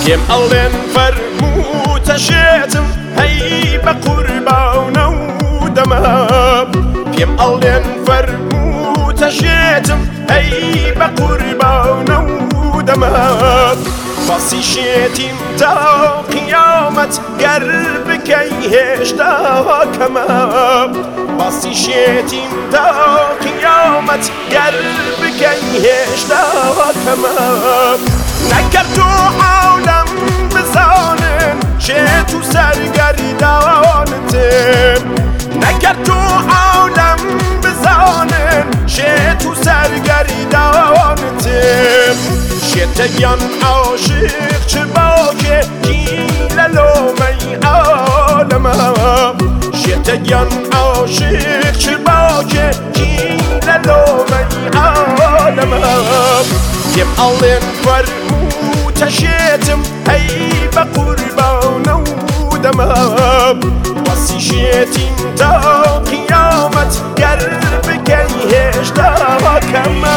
پێم ئەڵێن فەرمووتەشێتم هەی بە قوربانە و دەمە پێم ئەڵێن فەرمووتەشێتم هەی بە قوربانە و دەمە باسی شێتیم تا قیامەت گەر بکەی هێشتا کەمە باسی شێتیم تا قیامەت گەر بکەی هێشتا کەمە نەکرد و عالەم بزانن شێت و سەرگەردانتم نەکرد و عالەم بزانن شێت و سەرگەردانتم شێتەگیان عاشق چ باکێکی لە لۆمەی عالەمە شێتەگیان عاشق چ باکێکی لە لۆمەی عالەمە پێم ئەڵێن فەرمووتەشێتم هەی بە قوربانە و دەمە باسی شێتیم تا قیامەت گەر بکەی هێشتا کەمە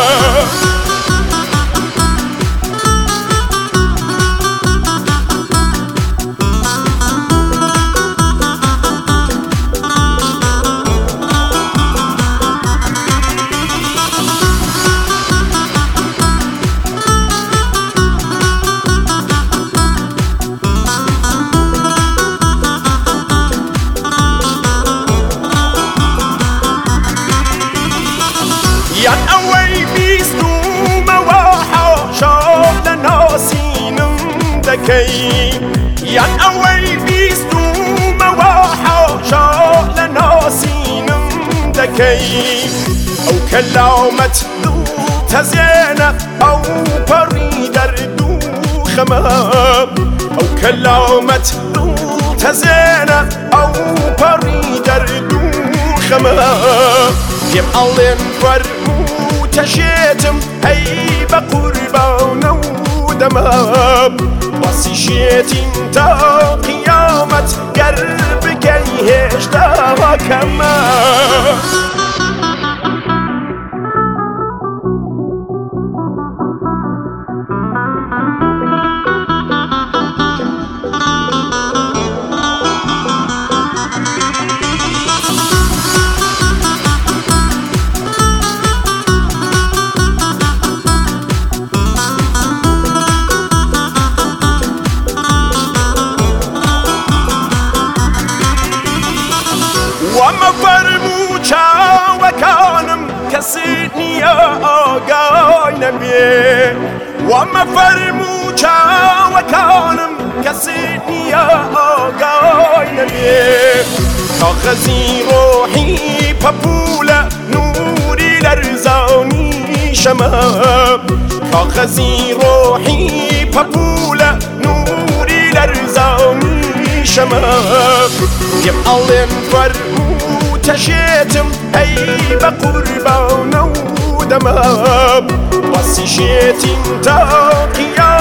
یان ئەوەی بیستومەوە حاشا لە ناسینم دەکەی یان ئەوەی بیستومەوە حاشا لە ناسینم دەکەی ئەو کەلامەت دڵتەزێنە ئەو پەڕی دەرد و خەمە ئەو کەلامەت دڵتەزێنە ئەو پەڕی دەرد و خەمە پێم ئەڵێن فەرمووتەشێتم هەی بە قوربانە و دەمە باسی شێتیم تا قیامەت گەر بکەی هێشتا کەمە وەمە فەرموو چاوەکانم کەسێت نییە ئاگای نەبێ وەمە فەرموو چاوەکانم کەسێت نییە ئاگای نەبێ کاغەزی ڕۆحی پەپوولە نووری لەرزانی شەمە کاغەزی ڕۆحی پەپوولە نووری لەرزانی شەمە پێم ئەڵێن فەرمووتەشێتم هەی بە قوربانە و دەمە باسی شێتیم تا قیامەت